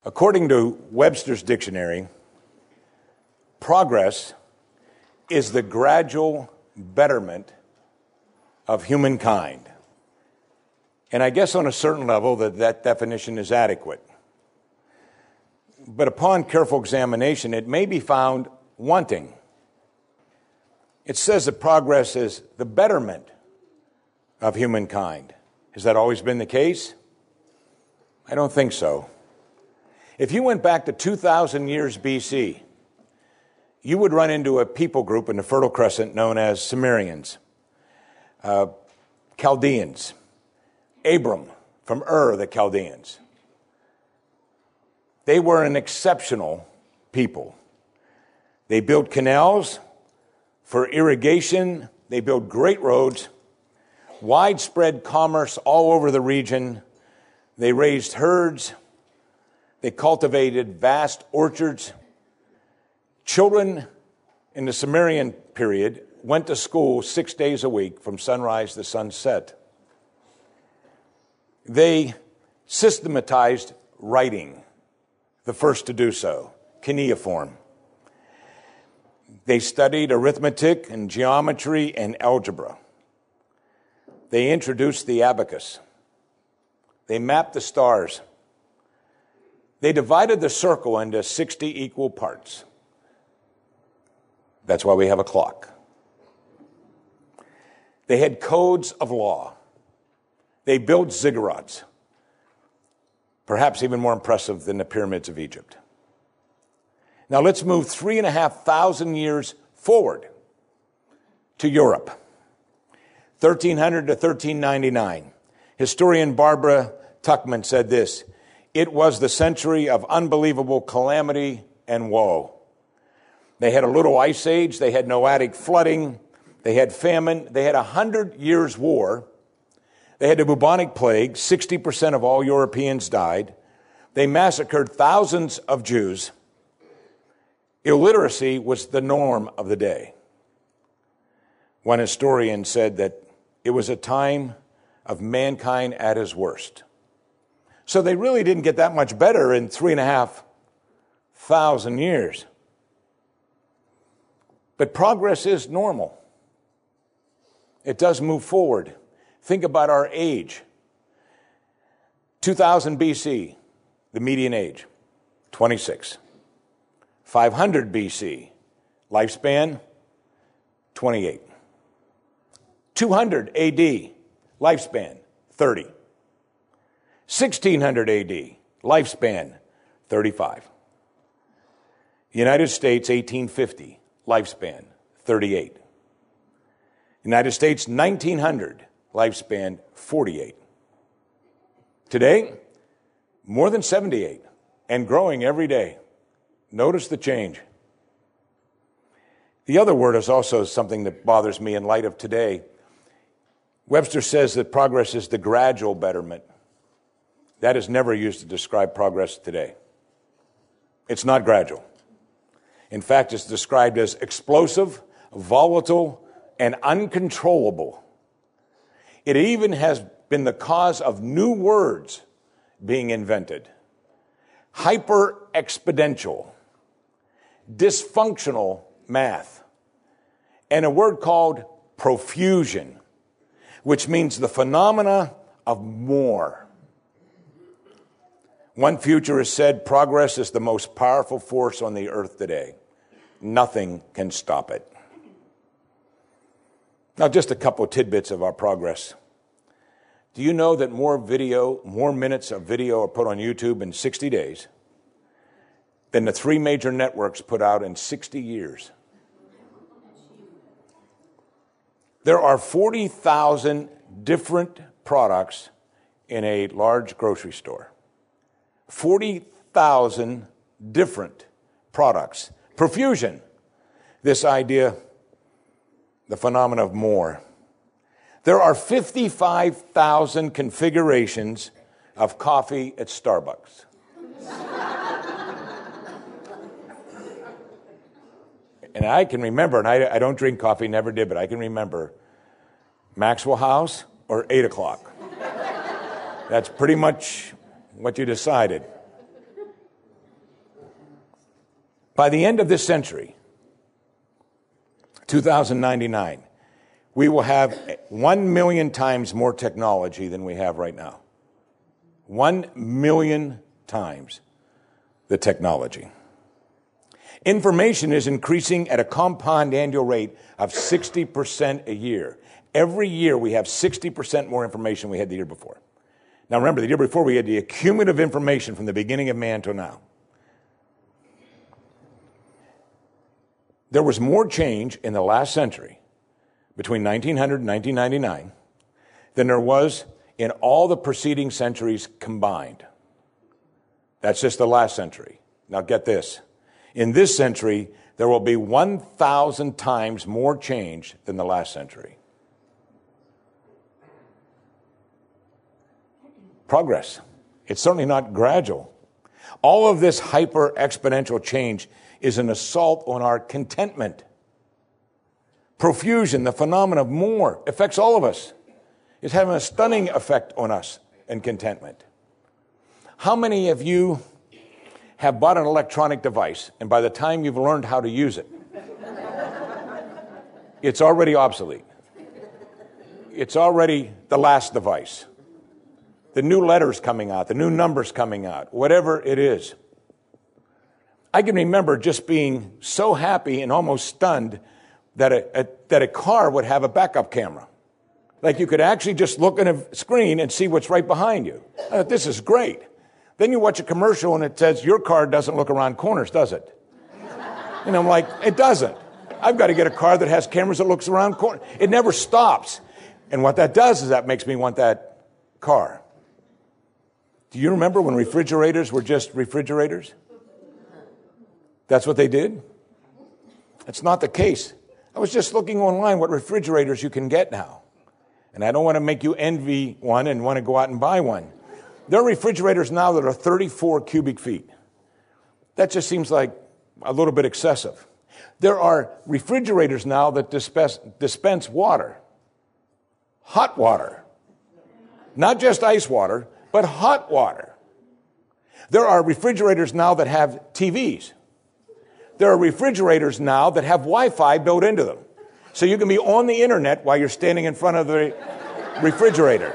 According to Webster's dictionary, progress is the gradual betterment of humankind. And I guess on a certain level that definition is adequate. But upon careful examination, it may be found wanting. It says that progress is the betterment of humankind. Has that always been the case? I don't think so. If you went back to 2,000 years BC, you would run into a people group in the Fertile Crescent known as Sumerians, Chaldeans, Abram from Ur, the Chaldeans. They were an exceptional people. They built canals for irrigation. They built great roads, widespread commerce all over the region. They raised herds. They cultivated vast orchards. Children in the Sumerian period went to school 6 days a week from sunrise to sunset. They systematized writing, the first to do so, cuneiform. They studied arithmetic and geometry and algebra. They introduced the abacus. They mapped the stars. They divided the circle into 60 equal parts. That's why we have a clock. They had codes of law. They built ziggurats, perhaps even more impressive than the pyramids of Egypt. Now let's move 3,500 years forward to Europe, 1300 to 1399. Historian Barbara Tuchman said this: "It was the century of unbelievable calamity and woe. They had a little ice age, they had Noatic flooding, they had famine, they had 100 years war, they had the bubonic plague, 60% of all Europeans died, they massacred thousands of Jews. Illiteracy was the norm of the day." One historian said that it was a time of mankind at his worst. So they really didn't get that much better in 3,500 years. But progress is normal. It does move forward. Think about our age. 2000 BC, the median age, 26. 500 BC, lifespan, 28. 200 AD, lifespan, 30. 1600 AD, lifespan, 35. United States, 1850, lifespan, 38. United States, 1900, lifespan, 48. Today, more than 78, and growing every day. Notice the change. The other word is also something that bothers me in light of today. Webster says that progress is the gradual betterment. That is never used to describe progress today. It's not gradual. In fact, it's described as explosive, volatile, and uncontrollable. It even has been the cause of new words being invented. Hyper-exponential, dysfunctional math, and a word called profusion, which means the phenomena of more. One futurist said, "Progress is the most powerful force on the earth today. Nothing can stop it." Now, just a couple of tidbits of our progress. Do you know that more minutes of video are put on YouTube in 60 days than the three major networks put out in 60 years? There are 40,000 different products in a large grocery store. 40,000 different products. Profusion, this idea, the phenomenon of more. There are 55,000 configurations of coffee at Starbucks. And I can remember, and I don't drink coffee, never did, but I can remember Maxwell House or 8 o'clock. That's pretty much what you decided. By the end of this century, 2099, we will have 1 million times more technology than we have right now. 1 million times the technology. Information is increasing at a compound annual rate of 60% a year. Every year we have 60% more information we had the year before. Now remember, the year before we had the cumulative information from the beginning of man till now. There was more change in the last century, between 1900 and 1999, than there was in all the preceding centuries combined. That's just the last century. Now get this. In this century, there will be 1,000 times more change than the last century. Progress. It's certainly not gradual. All of this hyper-exponential change is an assault on our contentment. Profusion, the phenomenon of more, affects all of us. It's having a stunning effect on us and contentment. How many of you have bought an electronic device, and by the time you've learned how to use it, it's already obsolete? It's already the last device. The new letters coming out, the new numbers coming out, whatever it is. I can remember just being so happy and almost stunned that a car would have a backup camera. Like you could actually just look at a screen and see what's right behind you. I thought, this is great. Then you watch a commercial and it says, your car doesn't look around corners, does it? And I'm like, it doesn't. I've got to get a car that has cameras that looks around corners. It never stops. And what that does is that makes me want that car. Do you remember when refrigerators were just refrigerators? That's what they did? That's not the case. I was just looking online what refrigerators you can get now. And I don't want to make you envy one and want to go out and buy one. There are refrigerators now that are 34 cubic feet. That just seems like a little bit excessive. There are refrigerators now that dispense water. Hot water. Not just ice water, but hot water. There are refrigerators now that have TVs. There are refrigerators now that have Wi-Fi built into them. So you can be on the internet while you're standing in front of the refrigerator.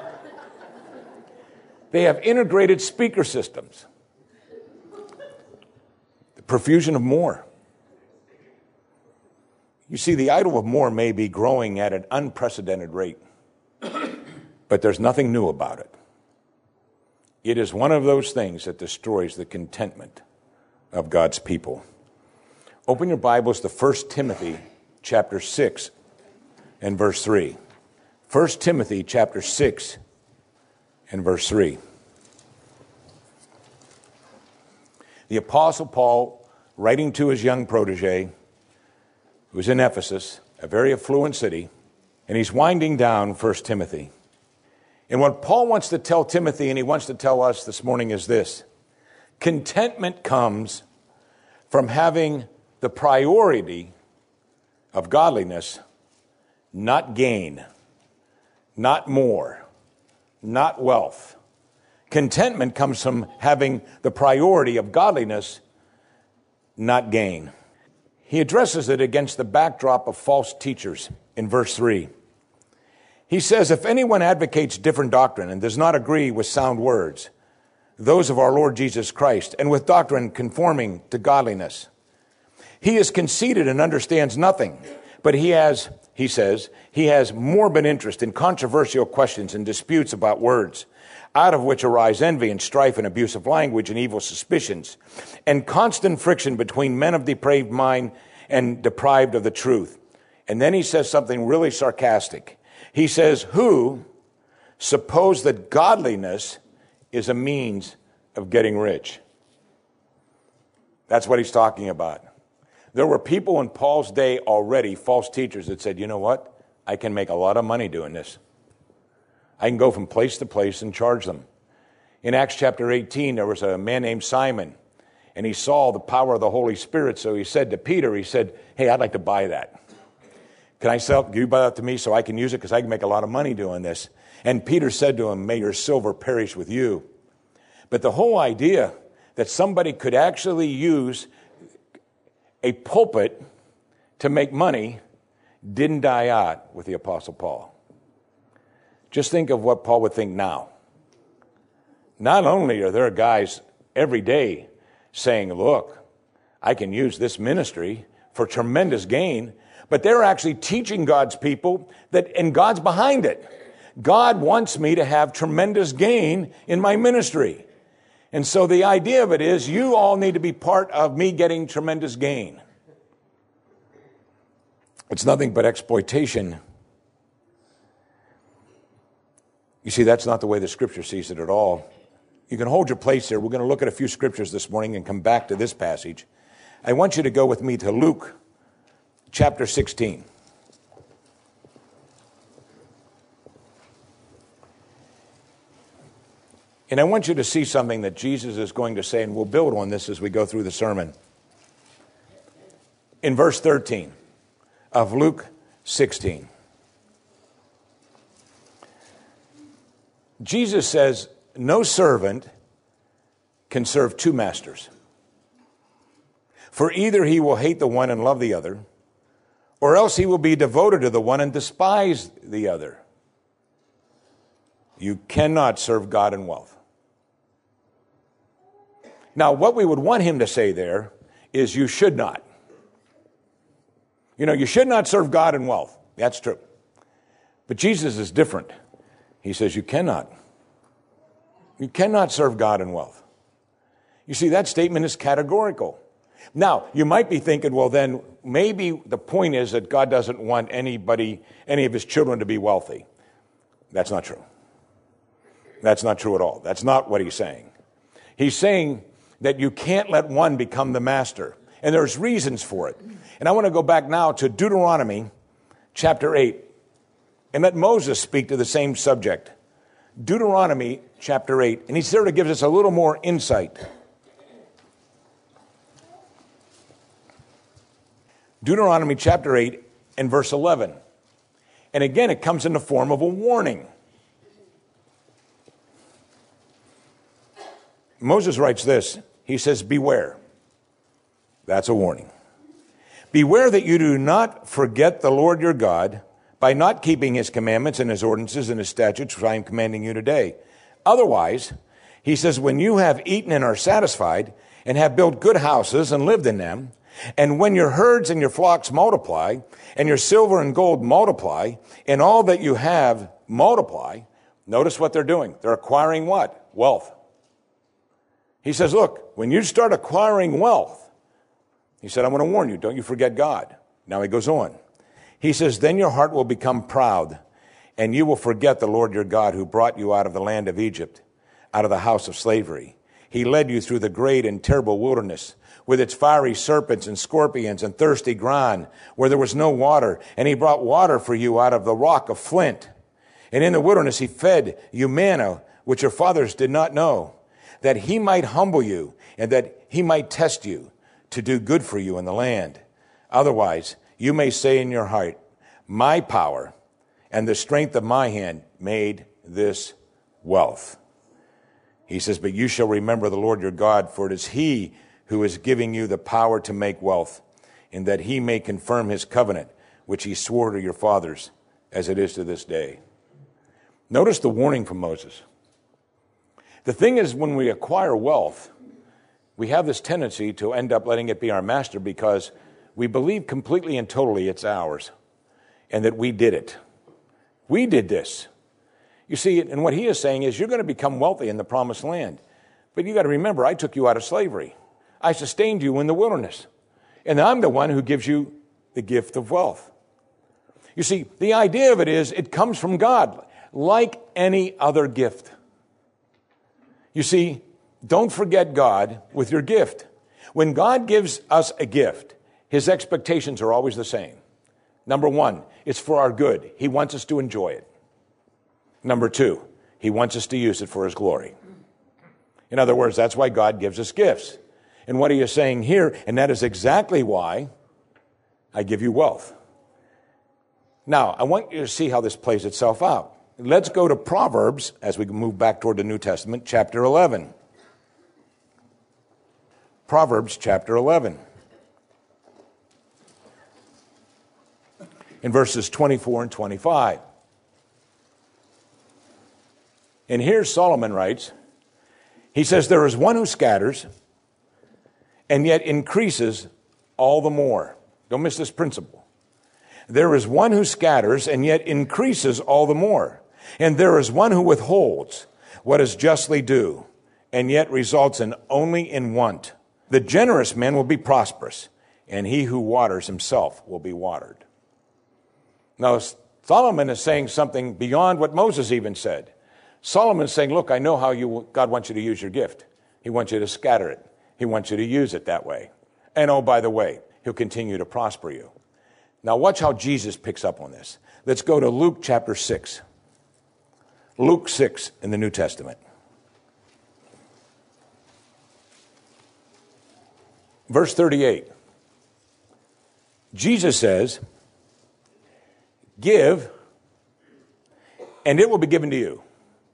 They have integrated speaker systems. The profusion of more. You see, the idol of more may be growing at an unprecedented rate, but there's nothing new about it. It is one of those things that destroys the contentment of God's people. Open your Bibles to 1 Timothy chapter 6 and verse 3. 1 Timothy chapter 6 and verse 3. The Apostle Paul, writing to his young protege, who was in Ephesus, a very affluent city, and he's winding down 1 Timothy. And what Paul wants to tell Timothy, and he wants to tell us this morning, is this. Contentment comes from having the priority of godliness, not gain, not more, not wealth. Contentment comes from having the priority of godliness, not gain. He addresses it against the backdrop of false teachers in verse 3. He says, if anyone advocates different doctrine and does not agree with sound words, those of our Lord Jesus Christ, and with doctrine conforming to godliness, he is conceited and understands nothing, but he has morbid interest in controversial questions and disputes about words, out of which arise envy and strife and abusive language and evil suspicions, and constant friction between men of depraved mind and deprived of the truth. And then he says something really sarcastic. He says, who suppose that godliness is a means of getting rich? That's what he's talking about. There were people in Paul's day already, false teachers, that said, you know what? I can make a lot of money doing this. I can go from place to place and charge them. In Acts chapter 18, there was a man named Simon, and he saw the power of the Holy Spirit, so he said to Peter, he said, hey, I'd like to buy that. Can you buy that to me so I can use it, because I can make a lot of money doing this? And Peter said to him, may your silver perish with you. But the whole idea that somebody could actually use a pulpit to make money didn't die out with the Apostle Paul. Just think of what Paul would think now. Not only are there guys every day saying, look, I can use this ministry for tremendous gain, but they're actually teaching God's people that, and God's behind it. God wants me to have tremendous gain in my ministry. And so the idea of it is you all need to be part of me getting tremendous gain. It's nothing but exploitation. You see, that's not the way the Scripture sees it at all. You can hold your place there. We're going to look at a few scriptures this morning and come back to this passage. I want you to go with me to Luke chapter 16. And I want you to see something that Jesus is going to say, and we'll build on this as we go through the sermon. In verse 13 of Luke 16, Jesus says, no servant can serve two masters. For either he will hate the one and love the other, or else he will be devoted to the one and despise the other. You cannot serve God and wealth. Now, what we would want him to say there is you should not. You know, you should not serve God and wealth. That's true. But Jesus is different. He says you cannot. You cannot serve God and wealth. You see, that statement is categorical. Now, you might be thinking, well, then maybe the point is that God doesn't want any of his children to be wealthy. That's not true. That's not true at all. That's not what he's saying. He's saying that you can't let one become the master. And there's reasons for it. And I want to go back now to Deuteronomy chapter 8 and let Moses speak to the same subject. Deuteronomy chapter 8. And he sort of gives us a little more insight. Deuteronomy chapter 8 and verse 11. And again, it comes in the form of a warning. Moses writes this. He says, beware. That's a warning. Beware that you do not forget the Lord your God by not keeping his commandments and his ordinances and his statutes, which I am commanding you today. Otherwise, he says, when you have eaten and are satisfied and have built good houses and lived in them, and when your herds and your flocks multiply, and your silver and gold multiply, and all that you have multiply, notice what they're doing. They're acquiring what? Wealth. He says, look, when you start acquiring wealth, he said, I'm going to warn you, don't you forget God. Now he goes on. He says, then your heart will become proud, and you will forget the Lord your God who brought you out of the land of Egypt, out of the house of slavery. He led you through the great and terrible wilderness, with its fiery serpents and scorpions and thirsty ground, where there was no water, and he brought water for you out of the rock of flint. And in the wilderness he fed you manna, which your fathers did not know, that he might humble you, and that he might test you, to do good for you in the land. Otherwise, you may say in your heart, my power and the strength of my hand made this wealth. He says, but you shall remember the Lord your God, for it is he who is giving you the power to make wealth, and that he may confirm his covenant, which he swore to your fathers, as it is to this day. Notice the warning from Moses. The thing is, when we acquire wealth, we have this tendency to end up letting it be our master because we believe completely and totally it's ours and that we did it. We did this. You see, and what he is saying is you're going to become wealthy in the promised land. But you got to remember, I took you out of slavery. I sustained you in the wilderness. And I'm the one who gives you the gift of wealth. You see, the idea of it is it comes from God, like any other gift. You see, don't forget God with your gift. When God gives us a gift, his expectations are always the same. Number one, it's for our good. He wants us to enjoy it. Number two, he wants us to use it for his glory. In other words, that's why God gives us gifts. And what he is saying here, and that is exactly why I give you wealth. Now, I want you to see how this plays itself out. Let's go to Proverbs, as we move back toward the New Testament, chapter 11. Proverbs chapter 11. in verses 24 and 25. And here Solomon writes, he says, there is one who scatters and yet increases all the more. Don't miss this principle. There is one who scatters and yet increases all the more. And there is one who withholds what is justly due and yet results in only in want. The generous man will be prosperous, and he who waters himself will be watered. Now, Solomon is saying something beyond what Moses even said. Solomon is saying, look, I know how God wants you to use your gift. He wants you to scatter it. He wants you to use it that way. And oh, by the way, he'll continue to prosper you. Now, watch how Jesus picks up on this. Let's go to Luke chapter 6. Luke 6 in the New Testament. Verse 38. Jesus says, give, and it will be given to you.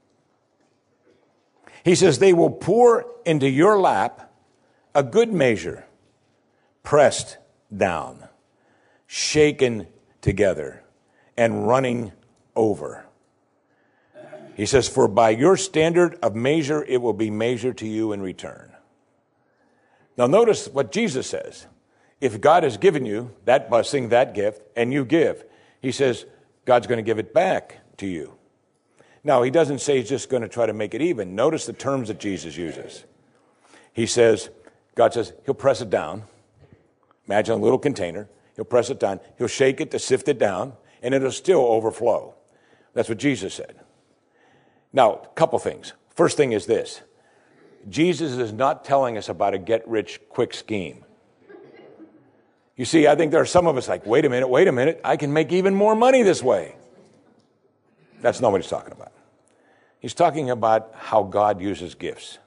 He says, they will pour into your lap a good measure, pressed down, shaken together, and running over. He says, for by your standard of measure, it will be measured to you in return. Now notice what Jesus says. If God has given you that blessing, that gift, and you give, he says, God's going to give it back to you. Now, he doesn't say he's just going to try to make it even. Notice the terms that Jesus uses. He says, God says, he'll press it down. Imagine a little container. He'll press it down. He'll shake it to sift it down, and it'll still overflow. That's what Jesus said. Now, a couple things. First thing is this. Jesus is not telling us about a get-rich-quick scheme. You see, I think there are some of us like, wait a minute, I can make even more money this way. That's not what he's talking about. He's talking about how God uses gifts.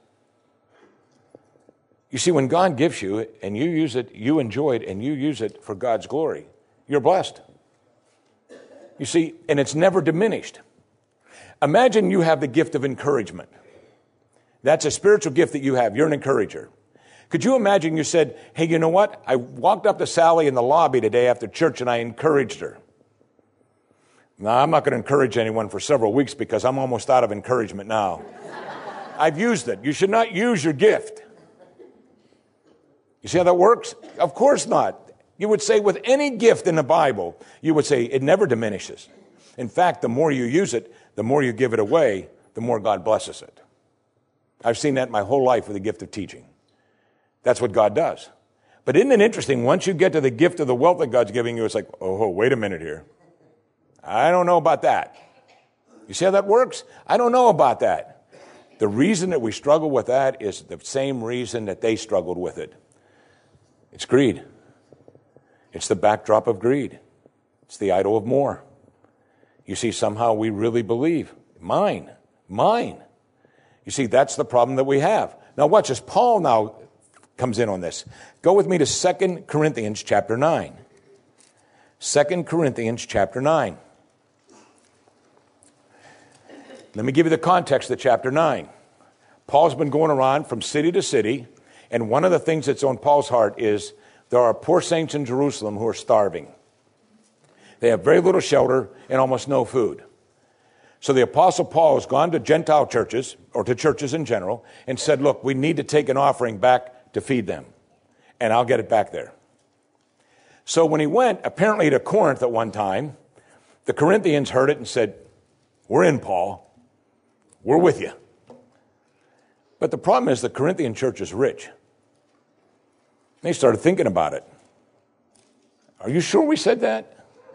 You see, when God gives you and you use it, you enjoy it, and you use it for God's glory, you're blessed. You see, and it's never diminished. Imagine you have the gift of encouragement. That's a spiritual gift that you have. You're an encourager. Could you imagine you said, hey, you know what? I walked up to Sally in the lobby today after church and I encouraged her. Now, I'm not going to encourage anyone for several weeks because I'm almost out of encouragement now. I've used it. You should not use your gift. You see how that works? Of course not. You would say with any gift in the Bible, you would say it never diminishes. In fact, the more you use it, the more you give it away, the more God blesses it. I've seen that my whole life with the gift of teaching. That's what God does. But isn't it interesting, once you get to the gift of the wealth that God's giving you, it's like, oh, wait a minute here. I don't know about that. You see how that works? I don't know about that. The reason that we struggle with that is the same reason that they struggled with it. It's greed. It's the backdrop of greed. It's the idol of more. You see, somehow we really believe, mine. You see, that's the problem that we have. Now watch this. Paul now comes in on this. Go with me to 2 Corinthians chapter 9. 2 Corinthians chapter 9. Let me give you the context of chapter 9. Paul's been going around from city to city, and one of the things that's on Paul's heart is there are poor saints in Jerusalem who are starving. They have very little shelter and almost no food. So the Apostle Paul has gone to Gentile churches, or to churches in general, and said, look, we need to take an offering back to feed them, and I'll get it back there. So when he went, apparently to Corinth at one time, the Corinthians heard it and said, we're in, Paul. We're with you. But the problem is the Corinthian church is rich. They started thinking about it. Are you sure we said that?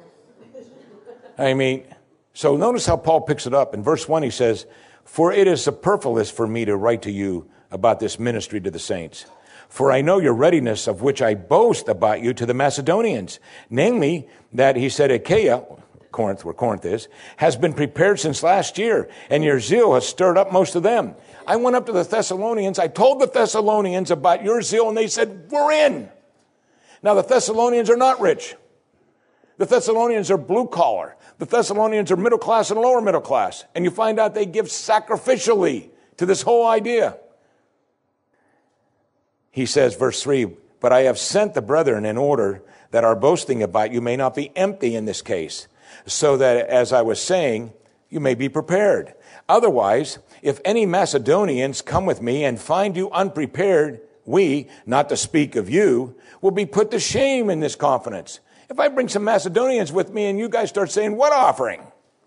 I mean, so notice how Paul picks it up. In verse 1 he says, for it is superfluous for me to write to you about this ministry to the saints. For I know your readiness, of which I boast about you to the Macedonians. Namely, that he said Achaia, Corinth, where Corinth is, has been prepared since last year, and your zeal has stirred up most of them. I went up to the Thessalonians. I told the Thessalonians about your zeal, and they said, we're in. Now, the Thessalonians are not rich. The Thessalonians are blue collar. The Thessalonians are middle class and lower middle class. And you find out they give sacrificially to this whole idea. He says, verse 3, But I have sent the brethren in order that our boasting about you may not be empty in this case, so that, as I was saying, you may be prepared. Otherwise, if any Macedonians come with me and find you unprepared, we, not to speak of you, will be put to shame in this confidence. If I bring some Macedonians with me and you guys start saying, what offering?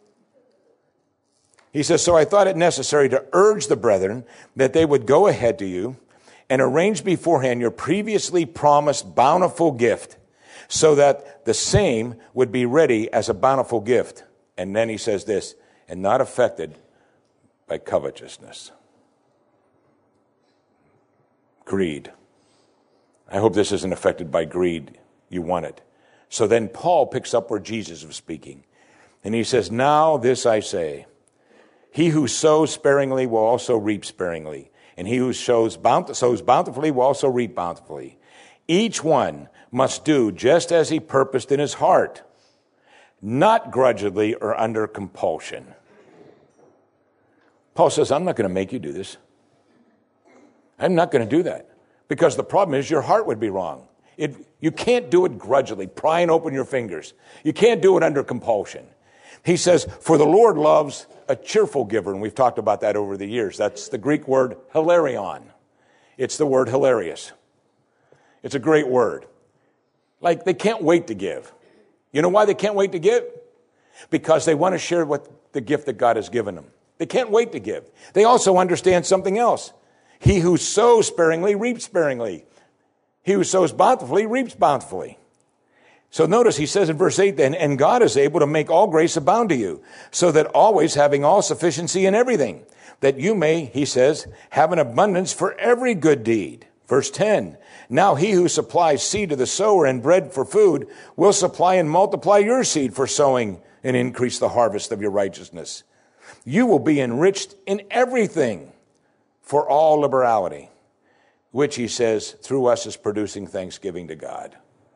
He says, so I thought it necessary to urge the brethren that they would go ahead to you and arrange beforehand your previously promised bountiful gift, so that the same would be ready as a bountiful gift. And then he says this, and not affected by covetousness. Greed. I hope this isn't affected by greed. You want it. So then Paul picks up where Jesus was speaking. And he says, now this I say, he who sows sparingly will also reap sparingly. And he who sows bountifully will also reap bountifully. Each one must do just as he purposed in his heart, not grudgingly or under compulsion. Paul says, I'm not going to make you do this. I'm not going to do that. Because the problem is your heart would be wrong. You can't do it grudgingly, prying open your fingers. You can't do it under compulsion. He says, for the Lord loves a cheerful giver, and we've talked about that over the years. That's the Greek word hilarion. It's the word hilarious. It's a great word. Like, they can't wait to give. You know why they can't wait to give? Because they want to share what the gift that God has given them. They can't wait to give. They also understand something else. He who sows sparingly reaps sparingly. He who sows bountifully reaps bountifully. So notice he says in verse 8 then, and God is able to make all grace abound to you, so that always having all sufficiency in everything, that you may, he says, have an abundance for every good deed. Verse 10, now he who supplies seed to the sower and bread for food will supply and multiply your seed for sowing and increase the harvest of your righteousness. You will be enriched in everything for all liberality, which he says through us is producing thanksgiving to God.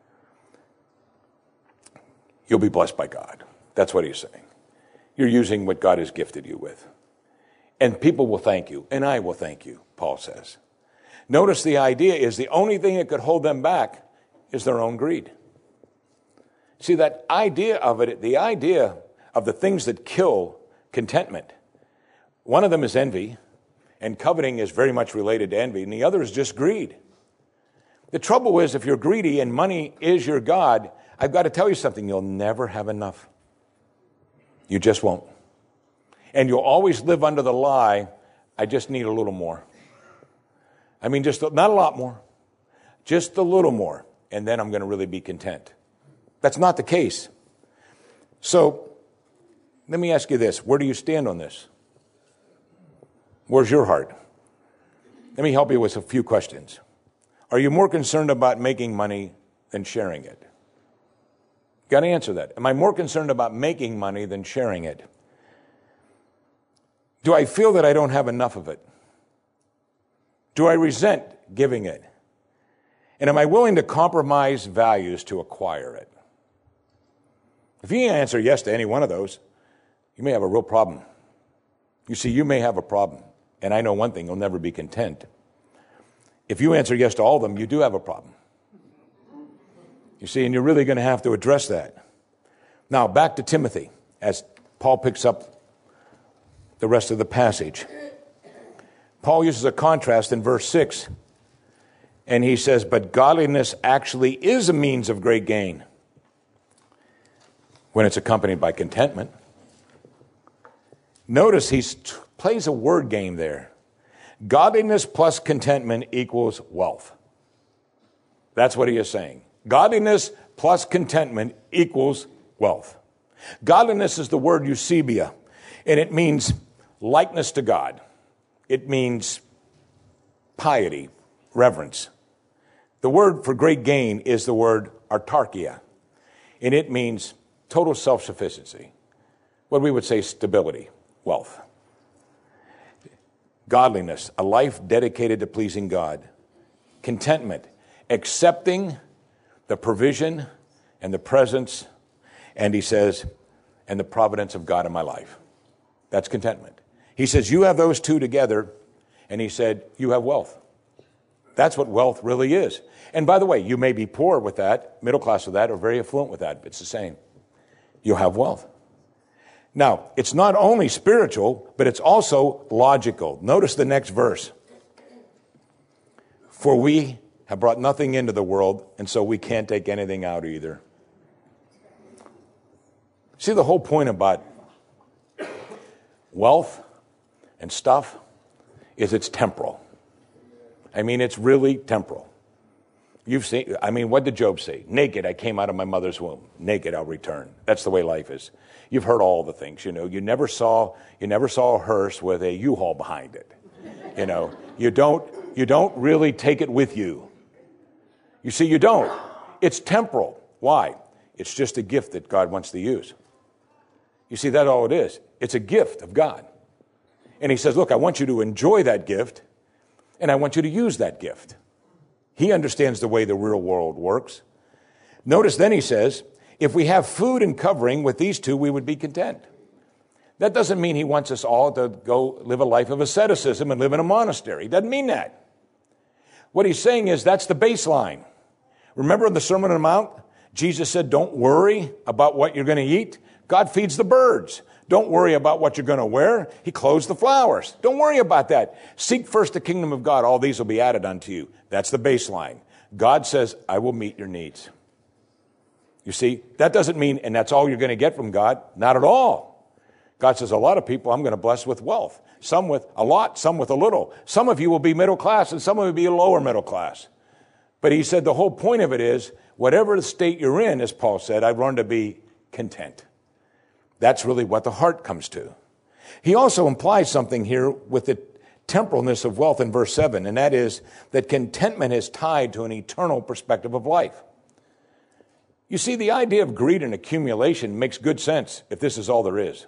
You'll be blessed by God. That's what he's saying. You're using what God has gifted you with. And people will thank you, and I will thank you, Paul says. Notice the idea is the only thing that could hold them back is their own greed. See, that idea of it, the idea of the things that kill contentment. One of them is envy, and coveting is very much related to envy, and the other is just greed. The trouble is, if you're greedy and money is your God, I've got to tell you something, you'll never have enough. You just won't. And you'll always live under the lie, I just need a little more. I mean, just not a lot more, just a little more, and then I'm going to really be content. That's not the case. So, let me ask you this. Where do you stand on this? Where's your heart? Let me help you with a few questions. Are you more concerned about making money than sharing it? Got to answer that. Am I more concerned about making money than sharing it? Do I feel that I don't have enough of it? Do I resent giving it? And am I willing to compromise values to acquire it? If you answer yes to any one of those, you may have a real problem. You see, you may have a problem. And I know one thing, you'll never be content. If you answer yes to all of them, you do have a problem. You see, and you're really going to have to address that. Now, back to Timothy, as Paul picks up the rest of the passage. Paul uses a contrast in verse 6, and he says, but godliness actually is a means of great gain when it's accompanied by contentment. Notice he plays a word game there. Godliness plus contentment equals wealth. That's what he is saying. Godliness plus contentment equals wealth. Godliness is the word eusebia, and it means likeness to God. It means piety, reverence. The word for great gain is the word autarkia, and it means total self-sufficiency. What we would say stability, wealth. Godliness, a life dedicated to pleasing God. Contentment, accepting the provision and the presence, and he says, and the providence of God in my life. That's contentment. He says, you have those two together, and he said, you have wealth. That's what wealth really is. And by the way, you may be poor with that, middle class with that, or very affluent with that. It's the same. You'll have wealth. Now, it's not only spiritual, but it's also logical. Notice the next verse. For we have brought nothing into the world, and so we can't take anything out either. See, the whole point about wealth and stuff is it's temporal. I mean, it's really temporal. You've seen, I mean, what did Job say? Naked I came out of my mother's womb. Naked I'll return. That's the way life is. You've heard all the things, you know. You never saw a hearse with a U-Haul behind it. You know, you don't really take it with you. You see, you don't. It's temporal. Why? It's just a gift that God wants to use. You see, that's all it is. It's a gift of God. And he says, look, I want you to enjoy that gift, and I want you to use that gift. He understands the way the real world works. Notice then he says, if we have food and covering with these two, we would be content. That doesn't mean he wants us all to go live a life of asceticism and live in a monastery. He doesn't mean that. What he's saying is that's the baseline. Remember in the Sermon on the Mount, Jesus said, don't worry about what you're going to eat. God feeds the birds. Don't worry about what you're going to wear. He clothes the flowers. Don't worry about that. Seek first the kingdom of God. All these will be added unto you. That's the baseline. God says, I will meet your needs. You see, that doesn't mean, and that's all you're going to get from God. Not at all. God says, a lot of people I'm going to bless with wealth. Some with a lot, some with a little. Some of you will be middle class, and some of you will be lower middle class. But he said the whole point of it is, whatever the state you're in, as Paul said, I've learned to be content. That's really what the heart comes to. He also implies something here with the temporalness of wealth in verse 7, and that is that contentment is tied to an eternal perspective of life. You see, the idea of greed and accumulation makes good sense if this is all there is.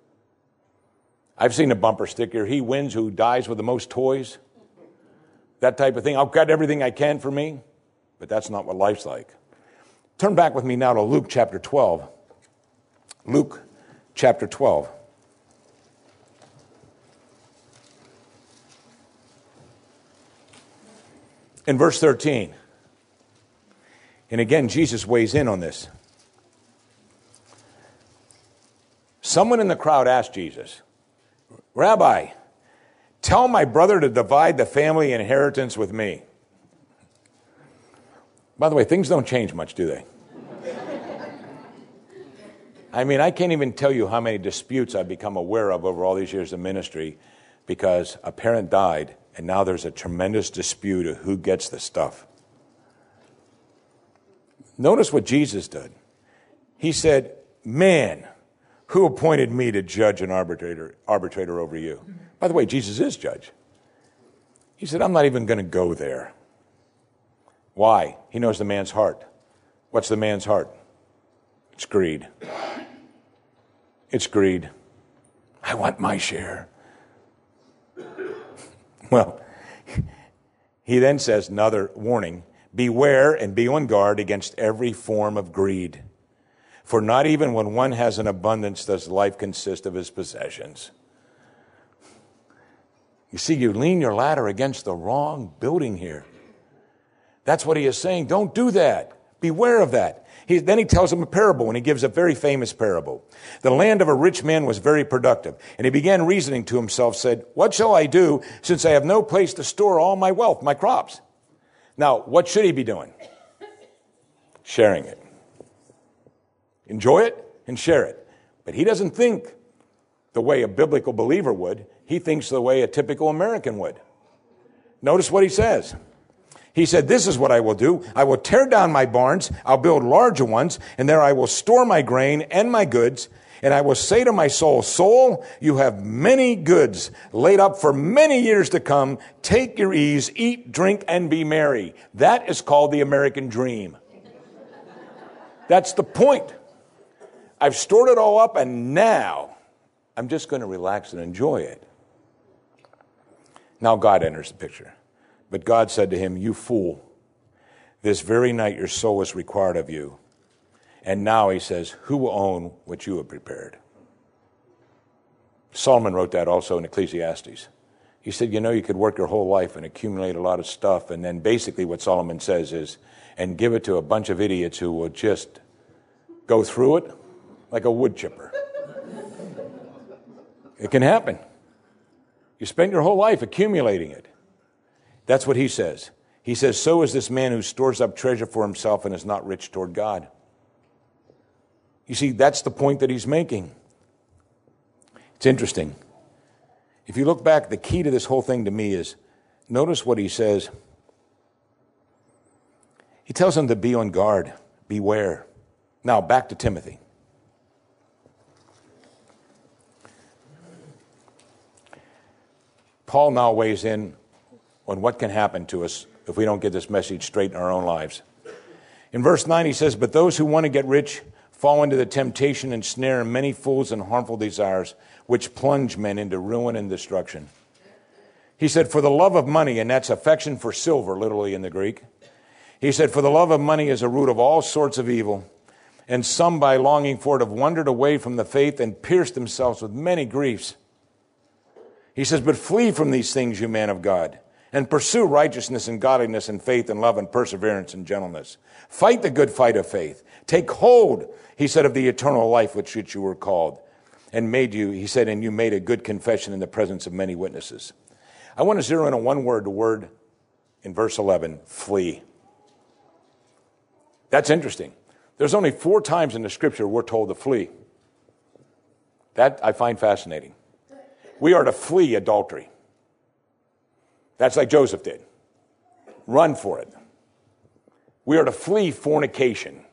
I've seen a bumper sticker, he wins who dies with the most toys. That type of thing. I've got everything I can for me, but that's not what life's like. Turn back with me now to Luke chapter 12. Luke chapter 12. In verse 13. And again, Jesus weighs in on this. Someone in the crowd asked Jesus, Rabbi, tell my brother to divide the family inheritance with me. By the way, things don't change much, do they? I mean, I can't even tell you how many disputes I've become aware of over all these years of ministry because a parent died, and now there's a tremendous dispute of who gets the stuff. Notice what Jesus did. He said, man, who appointed me to judge and arbitrator over you? By the way, Jesus is judge. He said, I'm not even going to go there. Why? He knows the man's heart. What's the man's heart? It's greed. It's greed. I want my share. Well, he then says another warning. Beware and be on guard against every form of greed. For not even when one has an abundance does life consist of his possessions. You see, you lean your ladder against the wrong building here. That's what he is saying. Don't do that. Beware of that. Then he tells him a parable, and he gives a very famous parable. The land of a rich man was very productive, and he began reasoning to himself, said, what shall I do since I have no place to store all my wealth, my crops? Now, what should he be doing? Sharing it. Enjoy it and share it. But he doesn't think the way a biblical believer would. He thinks the way a typical American would. Notice what he says. He said, this is what I will do. I will tear down my barns. I'll build larger ones. And there I will store my grain and my goods. And I will say to my soul, soul, you have many goods laid up for many years to come. Take your ease, eat, drink, and be merry. That is called the American dream. That's the point. I've stored it all up, and now I'm just going to relax and enjoy it. Now God enters the picture. But God said to him, you fool, this very night your soul is required of you. And now he says, who will own what you have prepared? Solomon wrote that also in Ecclesiastes. He said, you could work your whole life and accumulate a lot of stuff, and then basically what Solomon says is, and give it to a bunch of idiots who will just go through it like a wood chipper. It can happen. You spend your whole life accumulating it. That's what he says. He says, so is this man who stores up treasure for himself and is not rich toward God. You see, that's the point that he's making. It's interesting. If you look back, the key to this whole thing to me is, notice what he says. He tells them to be on guard, beware. Now, back to Timothy. Paul now weighs in on what can happen to us if we don't get this message straight in our own lives. In verse 9, he says, but those who want to get rich fall into the temptation and snare of many fools and harmful desires, which plunge men into ruin and destruction. He said, for the love of money, and that's affection for silver, literally in the Greek. He said, for the love of money is a root of all sorts of evil, and some by longing for it have wandered away from the faith and pierced themselves with many griefs. He says, but flee from these things, you man of God, and pursue righteousness and godliness and faith and love and perseverance and gentleness. Fight the good fight of faith. Take hold, he said, of the eternal life which you were called, and made you, he said, and you made a good confession in the presence of many witnesses. I want to zero in on one word, the word in verse 11, flee. That's interesting. There's only 4 times in the scripture we're told to flee. That I find fascinating. We are to flee adultery. That's like Joseph did. Run for it. We are to flee fornication.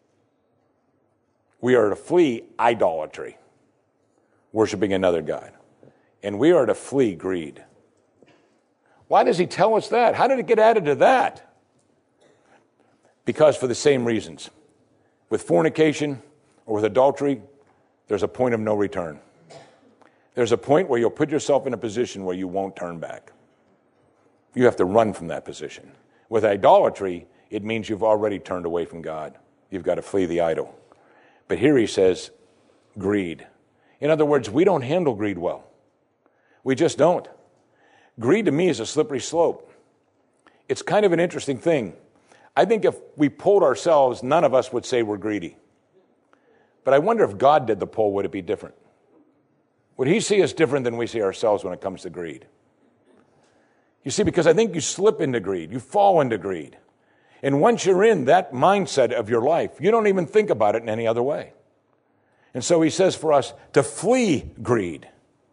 We are to flee idolatry, worshiping another god. And we are to flee greed. Why does he tell us that? How did it get added to that? Because for the same reasons. With fornication or with adultery, there's a point of no return. There's a point where you'll put yourself in a position where you won't turn back. You have to run from that position. With idolatry, it means you've already turned away from God. You've got to flee the idol. But here he says, greed. In other words, we don't handle greed well. We just don't. Greed to me is a slippery slope. It's kind of an interesting thing. I think if we polled ourselves, none of us would say we're greedy. But I wonder if God did the poll, would it be different? Would he see us different than we see ourselves when it comes to greed? You see, because I think you slip into greed. You fall into greed. And once you're in that mindset of your life, you don't even think about it in any other way. And so he says for us to flee greed.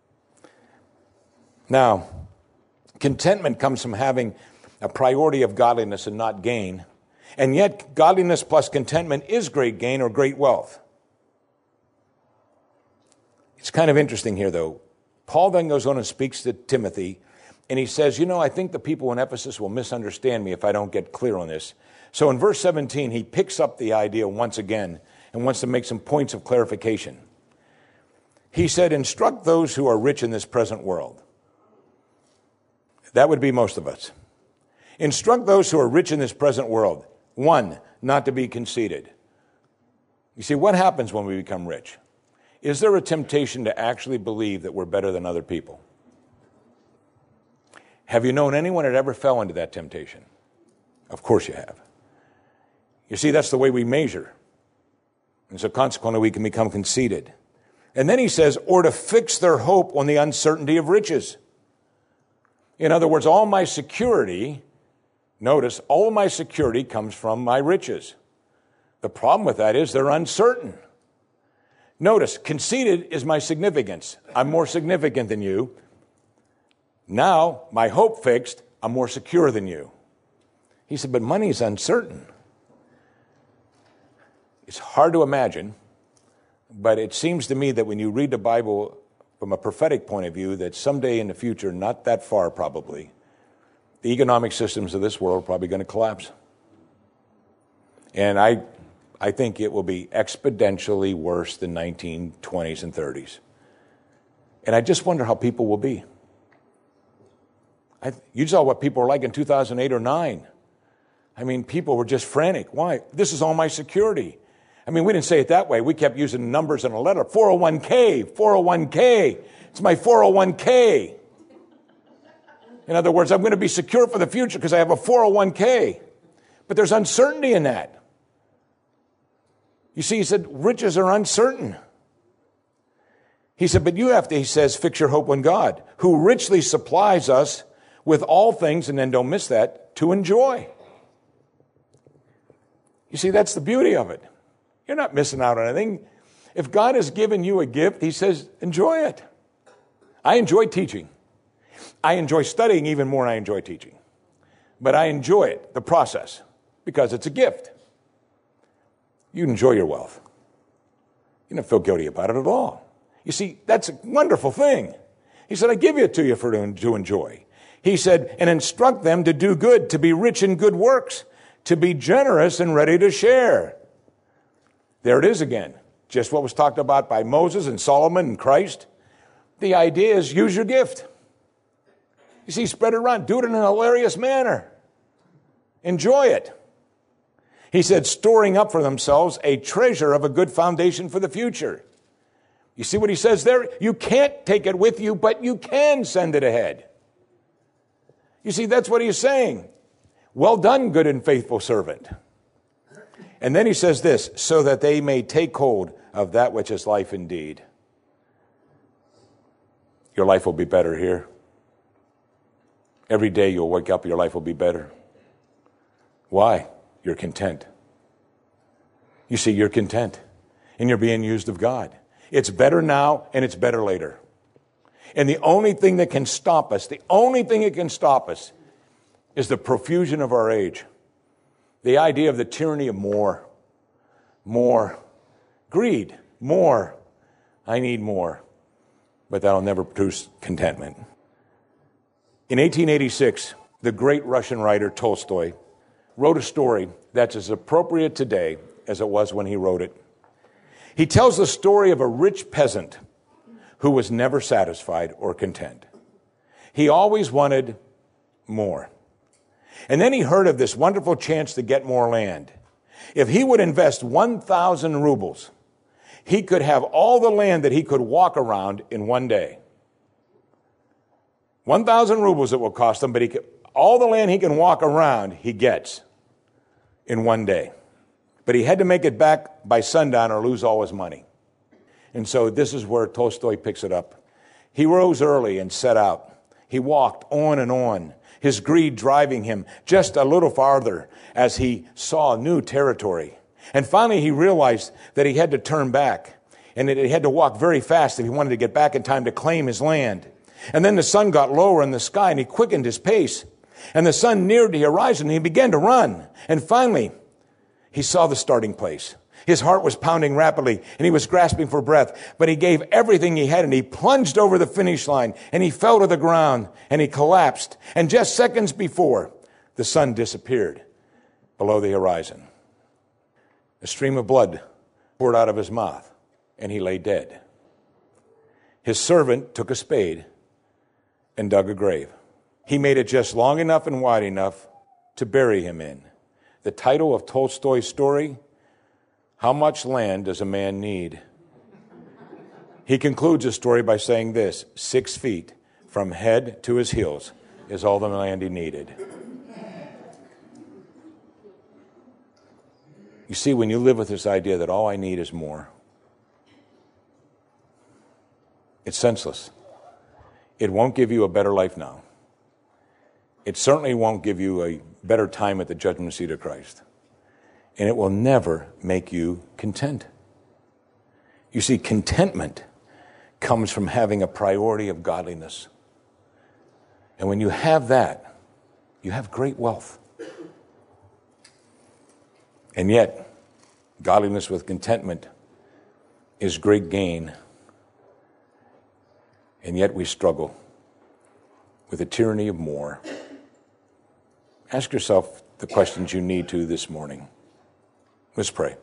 Now, contentment comes from having a priority of godliness and not gain. And yet, godliness plus contentment is great gain or great wealth. It's kind of interesting here, though. Paul then goes on and speaks to Timothy, and he says, I think the people in Ephesus will misunderstand me if I don't get clear on this. So in verse 17, he picks up the idea once again and wants to make some points of clarification. He said, instruct those who are rich in this present world. That would be most of us. Instruct those who are rich in this present world. 1, not to be conceited. You see, what happens when we become rich? Is there a temptation to actually believe that we're better than other people? Have you known anyone that ever fell into that temptation? Of course you have. You see, that's the way we measure. And so consequently, we can become conceited. And then he says, or to fix their hope on the uncertainty of riches. In other words, all my security, notice, all my security comes from my riches. The problem with that is they're uncertain. Notice, conceited is my significance. I'm more significant than you. Now, my hope fixed, I'm more secure than you. He said, but money is uncertain. It's hard to imagine, but it seems to me that when you read the Bible from a prophetic point of view, that someday in the future, not that far probably, the economic systems of this world are probably going to collapse. And I think it will be exponentially worse than 1920s and 30s. And I just wonder how people will be. You saw what people were like in 2008 or 9. I mean, people were just frantic. Why? This is all my security. I mean, we didn't say it that way. We kept using numbers in a letter. 401k, 401k. It's my 401k. In other words, I'm going to be secure for the future because I have a 401k. But there's uncertainty in that. You see, he said, riches are uncertain. He said, but you have to, he says, fix your hope on God, who richly supplies us with all things, and then don't miss that, to enjoy. You see, that's the beauty of it. You're not missing out on anything. If God has given you a gift, he says, enjoy it. I enjoy teaching. I enjoy studying even more than I enjoy teaching. But I enjoy it, the process, because it's a gift. You enjoy your wealth. You don't feel guilty about it at all. You see, that's a wonderful thing. He said, I give it to you to enjoy. He said, and instruct them to do good, to be rich in good works, to be generous and ready to share. There it is again. Just what was talked about by Moses and Solomon and Christ. The idea is use your gift. You see, spread it around. Do it in a hilarious manner. Enjoy it. He said, storing up for themselves a treasure of a good foundation for the future. You see what he says there? You can't take it with you, but you can send it ahead. You see, that's what he's saying. Well done, good and faithful servant. And then he says this, so that they may take hold of that which is life indeed. Your life will be better here. Every day you'll wake up, your life will be better. Why? You're content. You see, you're content, and you're being used of God. It's better now, and it's better later. And the only thing that can stop us, is the profusion of our age. The idea of the tyranny of more, greed, more. I need more. But that'll never produce contentment. In 1886, the great Russian writer Tolstoy wrote a story that's as appropriate today as it was when he wrote it. He tells the story of a rich peasant who was never satisfied or content. He always wanted more. And then he heard of this wonderful chance to get more land. If he would invest 1,000 rubles, he could have all the land that he could walk around in one day. 1,000 rubles it will cost him, but all the land he can walk around, he gets in one day. But he had to make it back by sundown or lose all his money. And so this is where Tolstoy picks it up. He rose early and set out. He walked on and on, his greed driving him just a little farther as he saw new territory. And finally he realized that he had to turn back and that he had to walk very fast if he wanted to get back in time to claim his land. And then the sun got lower in the sky and he quickened his pace. And the sun neared the horizon and he began to run. And finally, he saw the starting place. His heart was pounding rapidly and he was grasping for breath, but he gave everything he had and he plunged over the finish line and he fell to the ground and he collapsed. And just seconds before, the sun disappeared below the horizon. A stream of blood poured out of his mouth and he lay dead. His servant took a spade and dug a grave. He made it just long enough and wide enough to bury him in. The title of Tolstoy's story, How Much Land Does a Man Need? He concludes his story by saying this, 6 feet from head to his heels is all the land he needed. You see, when you live with this idea that all I need is more, it's senseless. It won't give you a better life now. It certainly won't give you a better time at the judgment seat of Christ. And it will never make you content. You see, contentment comes from having a priority of godliness. And when you have that, you have great wealth. And yet, godliness with contentment is great gain. And yet we struggle with the tyranny of more. Ask yourself the questions you need to this morning. Let's pray.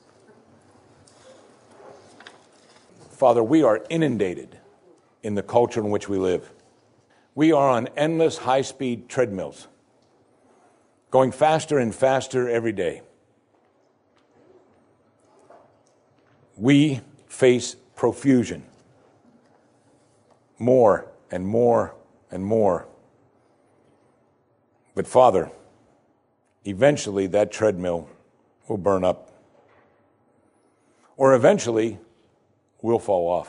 Father, we are inundated in the culture in which we live. We are on endless high-speed treadmills, going faster and faster every day. We face profusion, more and more and more. But Father, eventually that treadmill will burn up. Or eventually we'll fall off.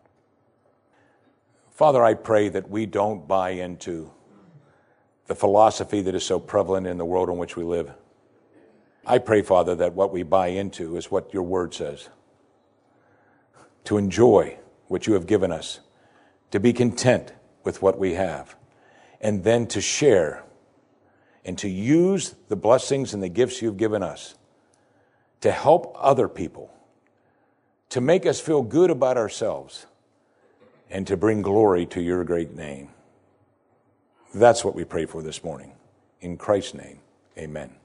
Father, I pray that we don't buy into the philosophy that is so prevalent in the world in which we live. I pray, Father, that what we buy into is what your word says. To enjoy what you have given us, to be content with what we have, and then to share and to use the blessings and the gifts you've given us to help other people, to make us feel good about ourselves, and to bring glory to your great name. That's what we pray for this morning. In Christ's name, amen.